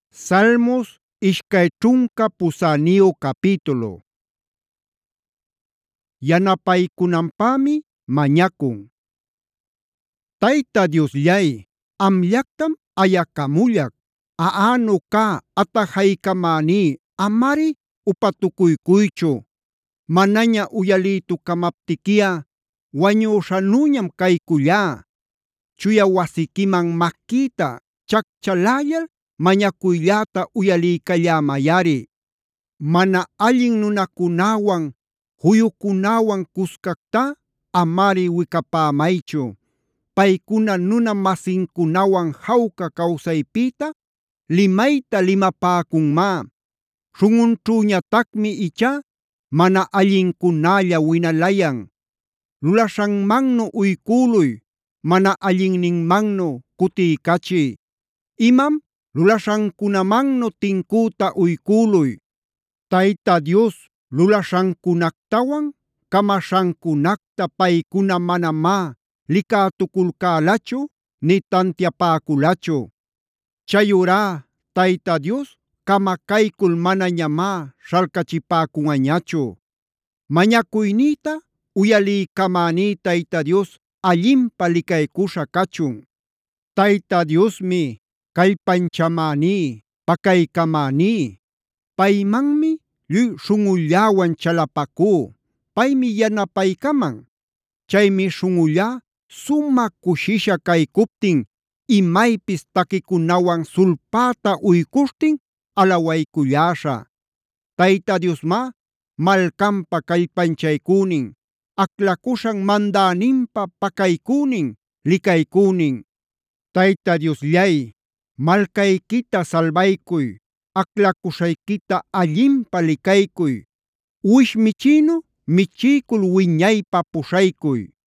Salmos ishkay ćhunka pusäniyu capítulo. Yanapaykunanpämi mañakun. Tayta Diosllay, amllactam ayakamullac. Aꞌanu cä atajaycamäní amari upatukuykuychu. Manaña uyalïtukamaptiquiꞌa wañüśhanuñam kaykullá. Chuya wasiquiman maquïta chacchalällal mañacuylläta uyaliycallämayꞌari. Mana allin nunakunäwan juyukunäwan cuscacta amari wicapämaychu. Paykuna nuna masinkunawan jawca kawsaypïta limayta limapäcunmá. Śhunꞌunćhüñatacmi ichá mana allincunälla winalayan. Lulaśhanmannu uyküluy, mana allinninmannu kutiykachiy. Imam lulaśhankunamannu tincüta uyküluy. Tayta Dios lulaśhancunactawan kamaśhancunacta paykuna manamá licätuculcälachu nï tantiapäculachu. Chayurá Tayta Dios camacaycul manañamá śhalcachipäcunꞌañachu. Mañacuynïta uyaliycamäní Tayta Dios allinpä licaycuśha cachun. Tayta Diosmi callpanchamäní, pakaycamäní. Paymanmi lluy śhunꞌulläwan chalapacú. Paymi yanapaycaman. Chaymi śhunꞌullá sumaq cushisha caykuptin imaypis taquikunawan sulpäta uycuśhtin alawayculläśhä. Tayta Diosmá malcanpa callpanchaycünin, aclacuśhan mandäninpa pakaycünin, licaycünin. Tayta Diosllay, malcayquita salbaycuy, aclacuśhayquita allinpä licaycuy. Uwish michïnu michiycul wiñaypä puśhaycuy.